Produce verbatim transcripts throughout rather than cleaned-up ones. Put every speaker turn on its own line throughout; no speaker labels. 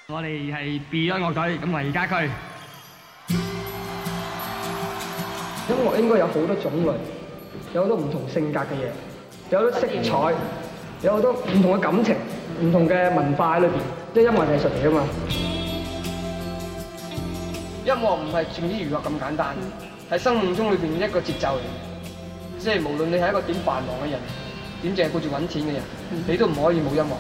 我哋係 Beyond 樂隊，咁我而家區。
音樂應該有好多種類，有好多唔同性格嘅嘢，有好多色彩，有好多唔同嘅感情、唔同嘅文化喺裏邊，即係音樂係藝術嚟㗎嘛。音樂唔係淨啲娛樂咁簡單，係生命中裏邊一個節奏嚟。即係無論你係一個點繁忙嘅人，點淨係顧住揾錢嘅人，你都唔可以冇音樂。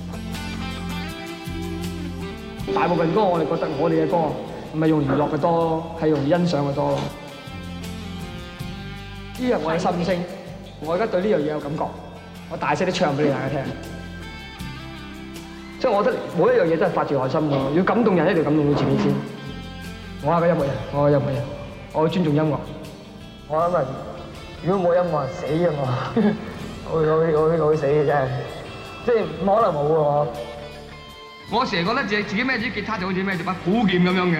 大部分歌我哋覺得我哋嘅歌唔係用娛樂嘅多咯，係用欣賞嘅多咯。呢樣我嘅心聲，我而家對呢樣嘢有感覺，我大聲啲唱俾你大家聽。即係我覺得每一樣嘢都係發自內心嘅，要感動人一定要感動到自己先。我係個音樂人，我係個音樂人，我會尊重音樂。我諗啊，如果冇音樂死嘅我，我會我會我會我會死嘅真係，即係唔可能冇嘅我。我成日覺得自己自己孭住吉他就好似孭住把古劍咁樣嘅。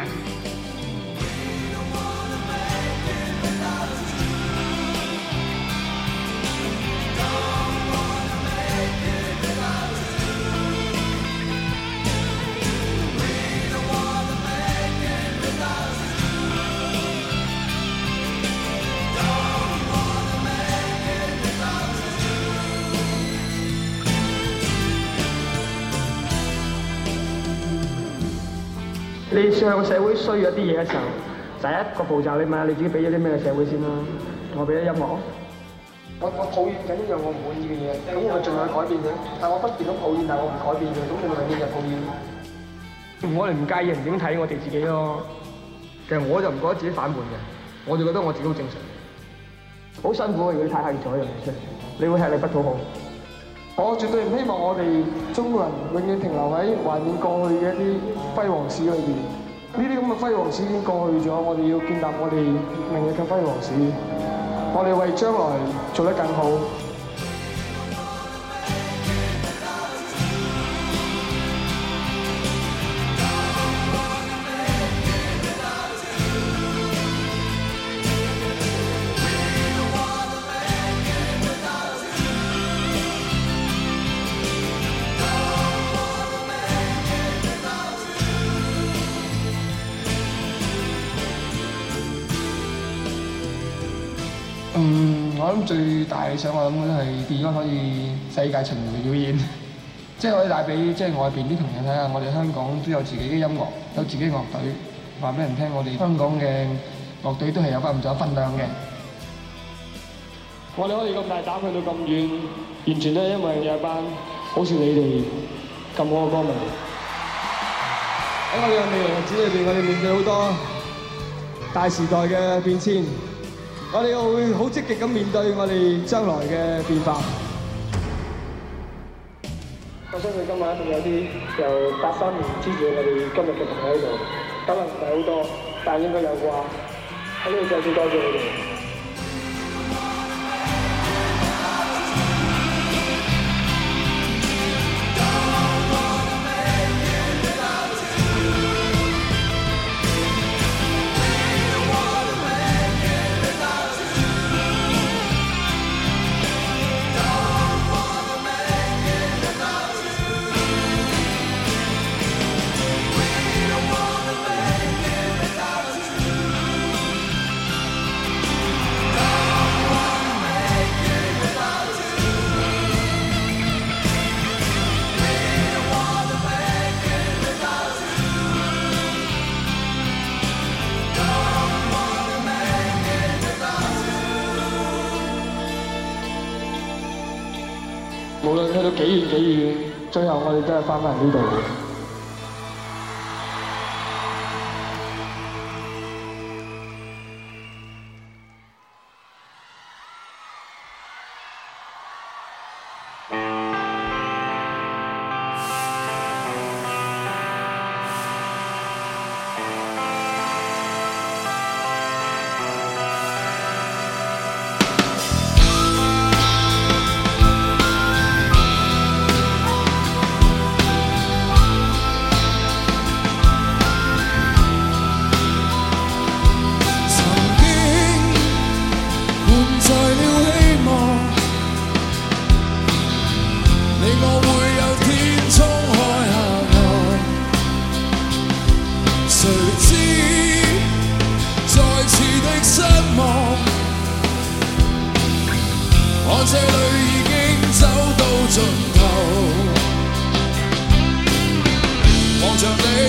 你上個社會需要一啲嘢嘅時候，第一個步驟你問下你自己俾咗啲咩社會先啦。我俾咗音樂，我我抱怨緊一樣我唔滿意嘅嘢，咁我盡量去改變佢。但我不斷咁抱怨，但我唔改變佢，咁你咪永遠就抱怨。我哋唔介意人點睇我哋自己咯。其實我就唔覺得自己反叛嘅，我就覺得我自己好正常。好辛苦啊！如果你太刻意做一樣嘢出嚟，你會吃力不討好。我絕對唔希望我哋中國人永遠停留喺懷念過去嘅一啲輝煌史裏邊。呢啲咁嘅輝煌史已經過去咗，我哋要建立我哋明日嘅輝煌史。我哋為將來做得更好。嗯，我諗最大理想，我諗都係 Beyond 可以世界巡迴表演，即係可以帶俾即係外邊啲同學睇下，我哋香港都有自己嘅音樂，有自己樂隊，話俾人聽，我哋香港嘅樂隊都係有翻咁多分量嘅。我哋可以咁大膽去到咁遠，完全都係因為有一班好似你哋咁好嘅歌迷。喺我哋嘅未來日子裏邊，我哋面對好多大時代嘅變遷。我哋會好積極咁面對我哋將來嘅變化。我相信今晚一定有啲由八三年支持我哋今日嘅朋友喺度，可能唔係好多，但應該有啩。喺呢度再次多謝你哋。無論去到幾遠幾遠，最後我哋都係翻返嚟呢度嘅。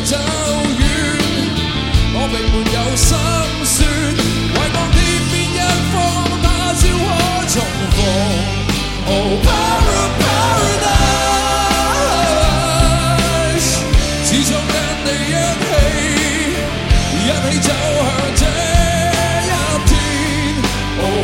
走遠，我並沒有心酸，遺忘天邊一方，他朝可重逢。Oh Paradise， 自從跟你一起，一起走向這一天。Oh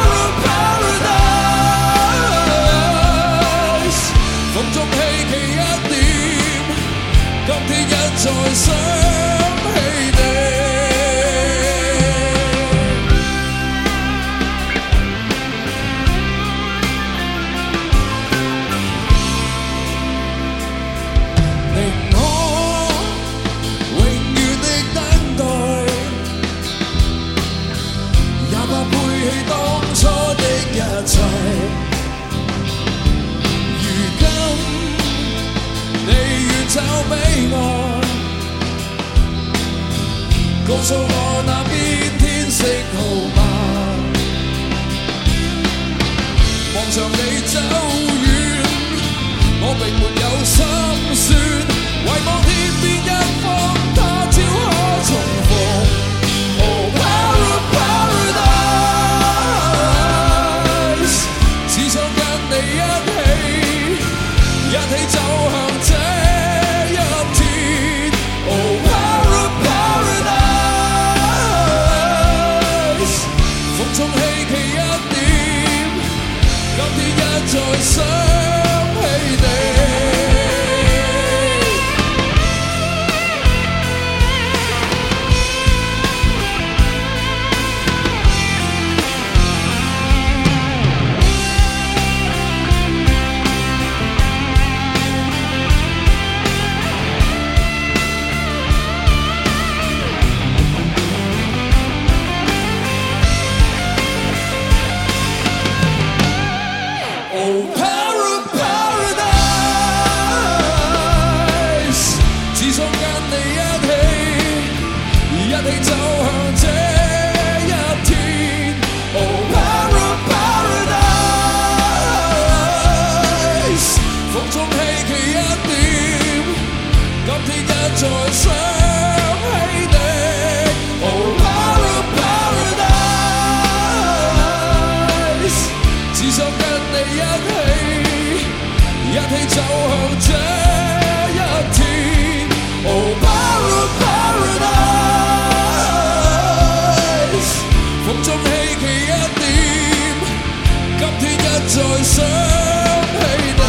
Paradise， 風中希冀一點，今天一再想起你。找彼岸，告訴我那邊天色號碼。望着你走遠，我並沒有心酸，遺忘天邊一方，他朝可重逢。Oh Paradise， 只想跟你一起，一起走向這。再想起你。再想起你 Oh Paradise， 只想跟你一起，一起走向這一天 Oh Paradise， 風中希冀一點，今天一再想起你。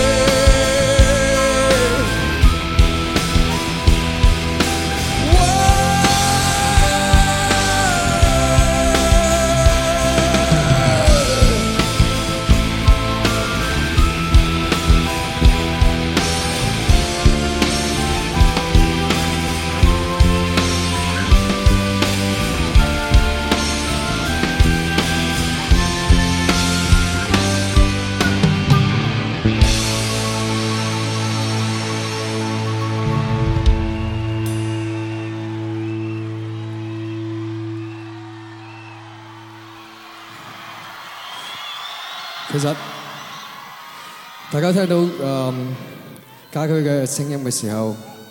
其實大家聽到誒家駒嘅聲音嘅時候，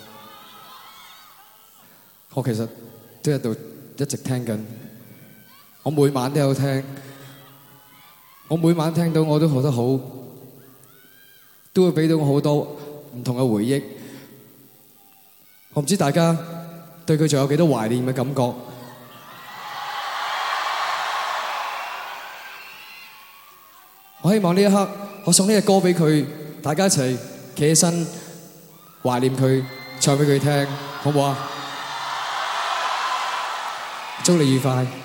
我其實都喺度一直聽緊。我每晚都有聽，我每晚聽到我都覺得好，都會俾到我好多唔同嘅回憶。我唔知大家對佢仲有幾多懷念嘅感覺。我希望呢一刻，我送呢隻歌俾佢，大家一齊企起身懷念佢，唱俾佢聽，好唔好啊？祝你愉快。